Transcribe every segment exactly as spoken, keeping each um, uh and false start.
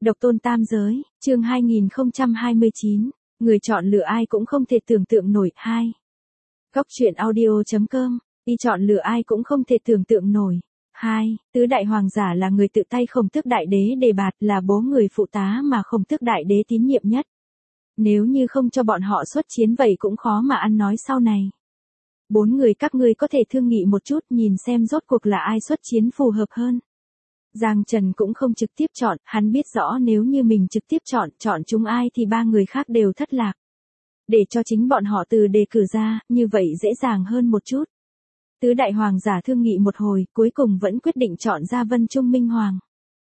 Độc tôn tam giới, chương hai nghìn không trăm hai mươi chín, người chọn lựa ai cũng không thể tưởng tượng nổi. Hai. Góc truyện audio chấm com, y chọn lựa ai cũng không thể tưởng tượng nổi. Hai. Tứ đại hoàng giả là người tự tay Khổng Tước đại đế đề bạt, là bố người phụ tá mà Khổng Tước đại đế tín nhiệm nhất. Nếu như không cho bọn họ xuất chiến vậy cũng khó mà ăn nói sau này. Bốn người các ngươi có thể thương nghị một chút, nhìn xem rốt cuộc là ai xuất chiến phù hợp hơn. Giang Trần cũng không trực tiếp chọn, hắn biết rõ nếu như mình trực tiếp chọn, chọn chúng ai thì ba người khác đều thất lạc. Để cho chính bọn họ từ đề cử ra, như vậy dễ dàng hơn một chút. Tứ đại hoàng giả thương nghị một hồi, cuối cùng vẫn quyết định chọn ra Vân Trung Minh Hoàng.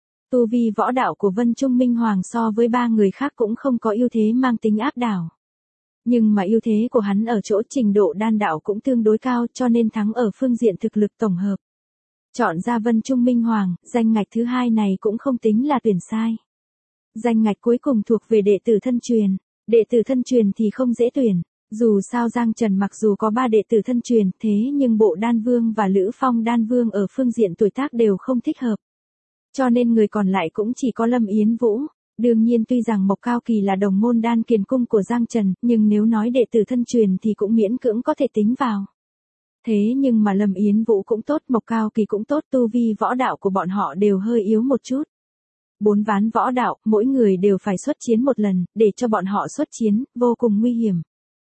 Tu vi võ đạo của Vân Trung Minh Hoàng so với ba người khác cũng không có ưu thế mang tính áp đảo. Nhưng mà ưu thế của hắn ở chỗ trình độ đan đạo cũng tương đối cao, cho nên thắng ở phương diện thực lực tổng hợp. Chọn ra Vân Trung Minh Hoàng, danh ngạch thứ hai này cũng không tính là tuyển sai. Danh ngạch cuối cùng thuộc về đệ tử thân truyền. Đệ tử thân truyền thì không dễ tuyển. Dù sao Giang Trần mặc dù có ba đệ tử thân truyền, thế nhưng Bộ Đan Vương và Lữ Phong Đan Vương ở phương diện tuổi tác đều không thích hợp. Cho nên người còn lại cũng chỉ có Lâm Yến Vũ. Đương nhiên tuy rằng Mộc Cao Kỳ là đồng môn đan kiền cung của Giang Trần, nhưng nếu nói đệ tử thân truyền thì cũng miễn cưỡng có thể tính vào. Thế nhưng mà Lâm Yến Vũ cũng tốt, Mộc Cao Kỳ cũng tốt, tu vi võ đạo của bọn họ đều hơi yếu một chút. Bốn ván võ đạo, mỗi người đều phải xuất chiến một lần, để cho bọn họ xuất chiến, vô cùng nguy hiểm.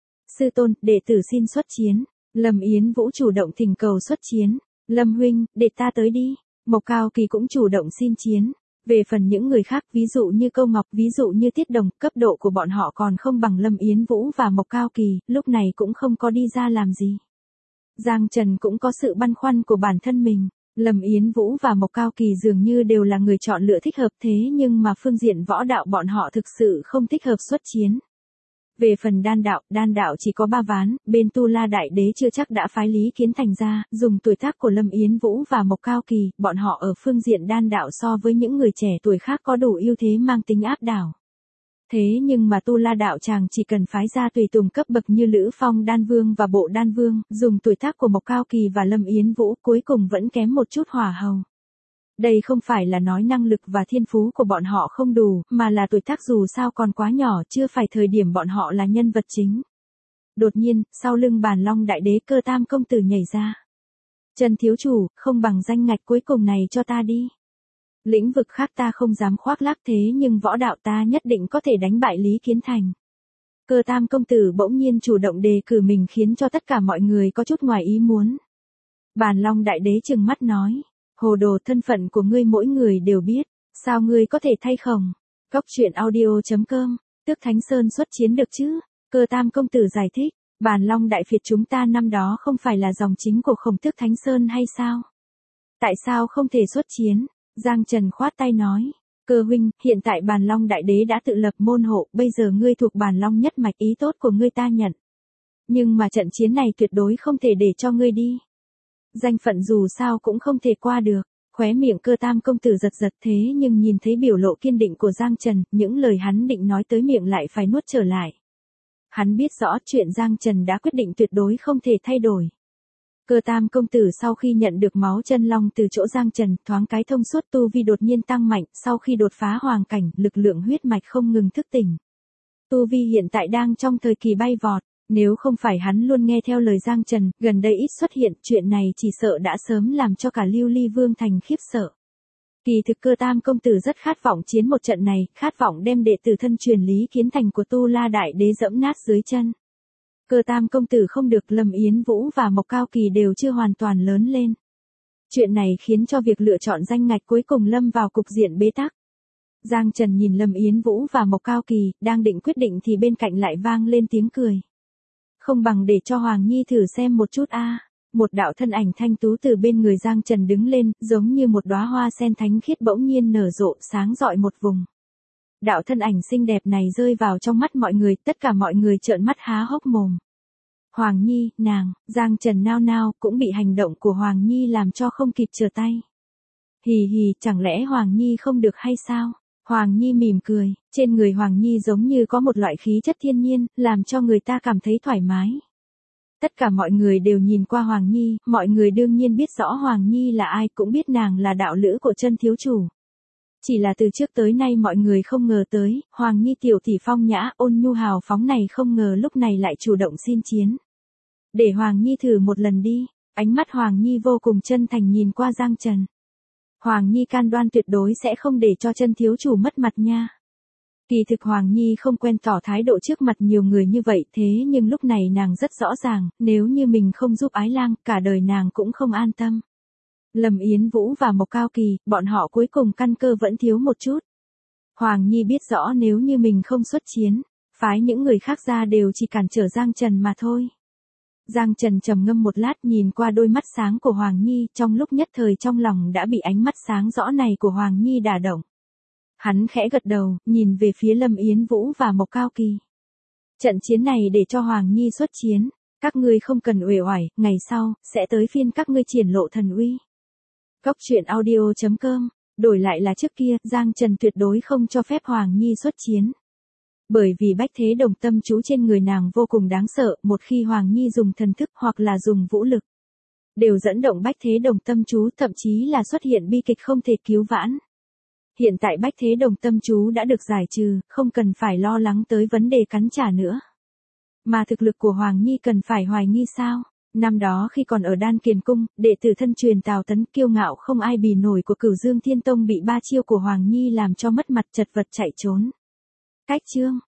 Sư tôn, đệ tử xin xuất chiến. Lâm Yến Vũ chủ động thỉnh cầu xuất chiến. Lâm huynh, để ta tới đi. Mộc Cao Kỳ cũng chủ động xin chiến. Về phần những người khác, ví dụ như Câu Ngọc, ví dụ như Tiết Đồng, cấp độ của bọn họ còn không bằng Lâm Yến Vũ và Mộc Cao Kỳ, lúc này cũng không có đi ra làm gì. Giang Trần cũng có sự băn khoăn của bản thân mình. Lâm Yến Vũ và Mộc Cao Kỳ dường như đều là người chọn lựa thích hợp, thế nhưng mà phương diện võ đạo bọn họ thực sự không thích hợp xuất chiến. Về phần đan đạo, đan đạo chỉ có ba ván, bên Tu La Đại Đế chưa chắc đã phái Lý Kiến Thành ra, dùng tuổi tác của Lâm Yến Vũ và Mộc Cao Kỳ, bọn họ ở phương diện đan đạo so với những người trẻ tuổi khác có đủ ưu thế mang tính áp đảo. Thế nhưng mà Tu La đạo tràng chỉ cần phái ra tùy tùng cấp bậc như Lữ Phong Đan Vương và Bộ Đan Vương, dùng tuổi tác của Mộc Cao Kỳ và Lâm Yến Vũ cuối cùng vẫn kém một chút hỏa hầu. Đây không phải là nói năng lực và thiên phú của bọn họ không đủ, mà là tuổi tác dù sao còn quá nhỏ, chưa phải thời điểm bọn họ là nhân vật chính. Đột nhiên, sau lưng Bàn Long Đại Đế Cơ Tam công tử nhảy ra. Trần thiếu chủ, không bằng danh ngạch cuối cùng này cho ta đi. Lĩnh vực khác ta không dám khoác lác, thế nhưng võ đạo ta nhất định có thể đánh bại Lý Kiến Thành. Cơ Tam công tử bỗng nhiên chủ động đề cử mình khiến cho tất cả mọi người có chút ngoài ý muốn. Bàn Long Đại Đế trừng mắt nói. Hồ đồ, thân phận của ngươi mỗi người đều biết, sao ngươi có thể thay không? Góc truyện audio chấm com, Tước Thánh Sơn xuất chiến được chứ? Cơ Tam công tử giải thích, Bàn Long Đại Phiệt chúng ta năm đó không phải là dòng chính của Khổng Tước Thánh Sơn hay sao? Tại sao không thể xuất chiến? Giang Trần khoát tay nói, Cơ huynh, hiện tại Bàn Long Đại Đế đã tự lập môn hộ, bây giờ ngươi thuộc Bàn Long nhất mạch, ý tốt của ngươi ta nhận. Nhưng mà trận chiến này tuyệt đối không thể để cho ngươi đi. Danh phận dù sao cũng không thể qua được. Khóe miệng Cơ Tam công tử giật giật, thế nhưng nhìn thấy biểu lộ kiên định của Giang Trần, những lời hắn định nói tới miệng lại phải nuốt trở lại. Hắn biết rõ chuyện Giang Trần đã quyết định tuyệt đối không thể thay đổi. Cơ Tam công tử sau khi nhận được máu chân long từ chỗ Giang Trần, thoáng cái thông suốt, tu vi đột nhiên tăng mạnh, sau khi đột phá hoàng cảnh, lực lượng huyết mạch không ngừng thức tỉnh. Tu vi hiện tại đang trong thời kỳ bay vọt. Nếu không phải hắn luôn nghe theo lời Giang Trần, gần đây ít xuất hiện, chuyện này chỉ sợ đã sớm làm cho cả Lưu Ly Vương thành khiếp sợ. Kỳ thực Cơ Tam công tử rất khát vọng chiến một trận này, khát vọng đem đệ tử thân truyền Lý Kiến Thành của Tu La Đại Đế dẫm nát dưới chân. Cơ Tam công tử không được, Lâm Yến Vũ và Mộc Cao Kỳ đều chưa hoàn toàn lớn lên. Chuyện này khiến cho việc lựa chọn danh ngạch cuối cùng lâm vào cục diện bế tắc. Giang Trần nhìn Lâm Yến Vũ và Mộc Cao Kỳ, đang định quyết định thì bên cạnh lại vang lên tiếng cười. Không bằng để cho Hoàng Nhi thử xem một chút a. Một đạo thân ảnh thanh tú từ bên người Giang Trần đứng lên, giống như một đóa hoa sen thánh khiết bỗng nhiên nở rộ, sáng rọi một vùng. Đạo thân ảnh xinh đẹp này rơi vào trong mắt mọi người, tất cả mọi người trợn mắt há hốc mồm. Hoàng Nhi, nàng, Giang Trần nao nao, cũng bị hành động của Hoàng Nhi làm cho không kịp trở tay. Hì hì, chẳng lẽ Hoàng Nhi không được hay sao? Hoàng Nhi mỉm cười, trên người Hoàng Nhi giống như có một loại khí chất thiên nhiên, làm cho người ta cảm thấy thoải mái. Tất cả mọi người đều nhìn qua Hoàng Nhi, mọi người đương nhiên biết rõ Hoàng Nhi là ai, cũng biết nàng là đạo lữ của Trân thiếu chủ. Chỉ là từ trước tới nay mọi người không ngờ tới, Hoàng Nhi tiểu tỷ phong nhã, ôn nhu hào phóng này không ngờ lúc này lại chủ động xin chiến. Để Hoàng Nhi thử một lần đi, ánh mắt Hoàng Nhi vô cùng chân thành nhìn qua Giang Trần. Hoàng Nhi can đoan tuyệt đối sẽ không để cho chân thiếu chủ mất mặt nha. Kỳ thực Hoàng Nhi không quen tỏ thái độ trước mặt nhiều người như vậy, thế nhưng lúc này nàng rất rõ ràng, nếu như mình không giúp Ái Lang, cả đời nàng cũng không an tâm. Lâm Yến Vũ và Mộc Cao Kỳ, bọn họ cuối cùng căn cơ vẫn thiếu một chút. Hoàng Nhi biết rõ nếu như mình không xuất chiến, phái những người khác ra đều chỉ cản trở Giang Trần mà thôi. Giang Trần trầm ngâm một lát nhìn qua đôi mắt sáng của Hoàng Nhi, trong lúc nhất thời trong lòng đã bị ánh mắt sáng rõ này của Hoàng Nhi đả động. Hắn khẽ gật đầu, nhìn về phía Lâm Yến Vũ và Mộc Cao Kỳ. Trận chiến này để cho Hoàng Nhi xuất chiến, các ngươi không cần uể oải, ngày sau, sẽ tới phiên các ngươi triển lộ thần uy. Góc truyện audio chấm com, đổi lại là trước kia, Giang Trần tuyệt đối không cho phép Hoàng Nhi xuất chiến. Bởi vì bách thế đồng tâm chú trên người nàng vô cùng đáng sợ, một khi Hoàng Nhi dùng thần thức hoặc là dùng vũ lực, đều dẫn động bách thế đồng tâm chú, thậm chí là xuất hiện bi kịch không thể cứu vãn. Hiện tại bách thế đồng tâm chú đã được giải trừ, không cần phải lo lắng tới vấn đề cắn trả nữa. Mà thực lực của Hoàng Nhi cần phải hoài nghi sao? Năm đó khi còn ở Đan Kiền Cung, đệ tử thân truyền Tào Tấn kiêu ngạo không ai bì nổi của Cửu Dương Thiên Tông bị ba chiêu của Hoàng Nhi làm cho mất mặt chật vật chạy trốn. Cách chương